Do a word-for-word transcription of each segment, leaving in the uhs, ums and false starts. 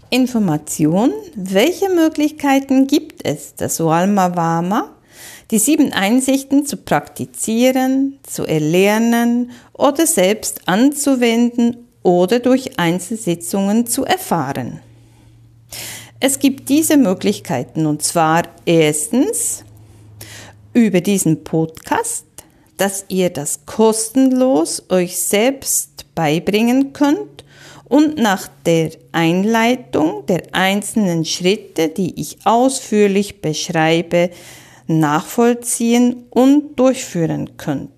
Information: Welche Möglichkeiten gibt es, das Oalma Wama, die sieben Einsichten zu praktizieren, zu erlernen oder selbst anzuwenden oder durch Einzelsitzungen zu erfahren? Es gibt diese Möglichkeiten, und zwar erstens über diesen Podcast, dass ihr das kostenlos euch selbst beibringen könnt und nach der Einleitung der einzelnen Schritte, die ich ausführlich beschreibe, nachvollziehen und durchführen könnt.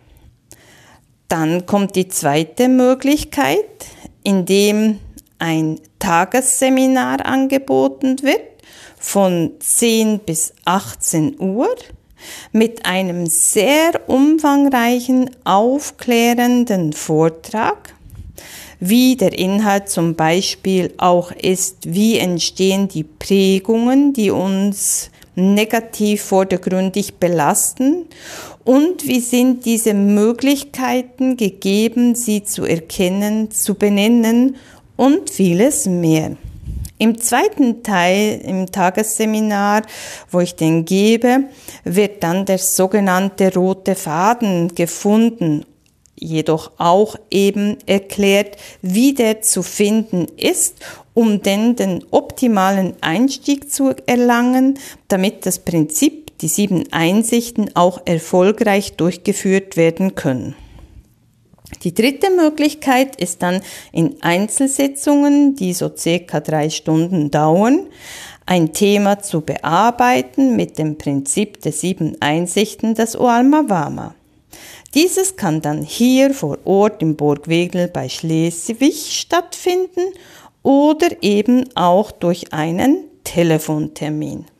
Dann kommt die zweite Möglichkeit, indem ein Tagesseminar angeboten wird von zehn bis achtzehn Uhr mit einem sehr umfangreichen, aufklärenden Vortrag, wie der Inhalt zum Beispiel auch ist, wie entstehen die Prägungen, die uns negativ vordergründig belasten und wie sind diese Möglichkeiten gegeben, sie zu erkennen, zu benennen und vieles mehr. Im zweiten Teil, im Tagesseminar, wo ich den gebe, wird dann der sogenannte rote Faden gefunden, jedoch auch eben erklärt, wie der zu finden ist, um denn den optimalen Einstieg zu erlangen, damit das Prinzip, die sieben Einsichten auch erfolgreich durchgeführt werden können. Die dritte Möglichkeit ist dann in Einzelsitzungen, die so circa drei Stunden dauern, ein Thema zu bearbeiten mit dem Prinzip der sieben Einsichten, das Oalma Wama. Dieses kann dann hier vor Ort im Burgwedel bei Schleswig stattfinden oder eben auch durch einen Telefontermin.